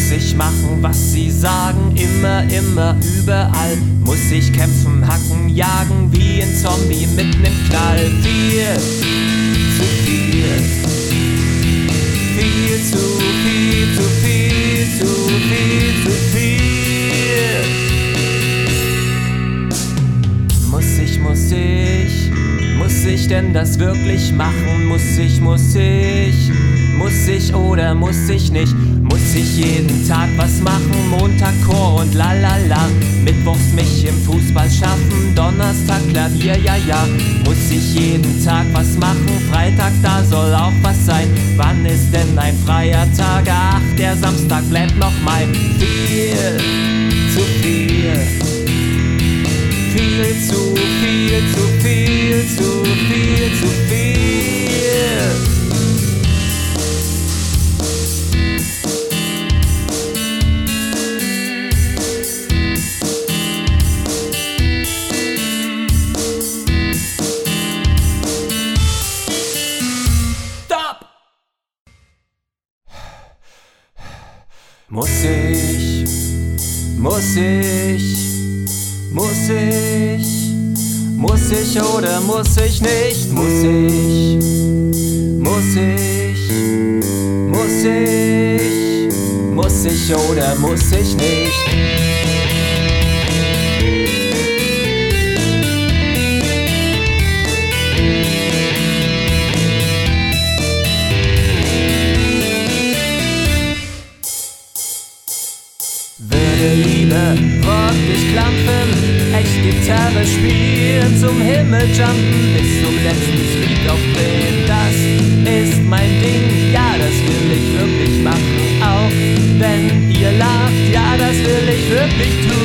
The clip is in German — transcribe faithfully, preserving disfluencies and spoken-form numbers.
Muss ich machen, was sie sagen, immer, immer, überall. Muss ich kämpfen, hacken, jagen, wie ein Zombie mitten im Knall. Viel zu viel, viel zu viel, zu viel, zu viel, zu viel. Muss ich, muss ich, muss ich denn das wirklich machen? Muss ich, muss ich, muss ich oder muss ich nicht? Muss ich jeden Tag was machen? Montag Chor und lalala. Mittwochs mich im Fußball schaffen, Donnerstag Klavier, ja ja. Muss ich jeden Tag was machen? Freitag, da soll auch was sein. Wann ist denn ein freier Tag? Ach, der Samstag bleibt noch mein. Viel zu viel, viel zu viel, zu viel, zu viel, zu viel. Muss ich, muss ich, muss ich, muss ich oder muss ich nicht? Muss ich, muss ich, muss ich, muss ich oder muss ich nicht? Würde lieber Rock dich klampfen, echt Gitarre spielen, zum Himmel jumpen, bis zum letzten Streak aufdrehen. Das ist mein Ding, ja, das will ich wirklich machen. Auch wenn ihr lacht, ja, das will ich wirklich tun.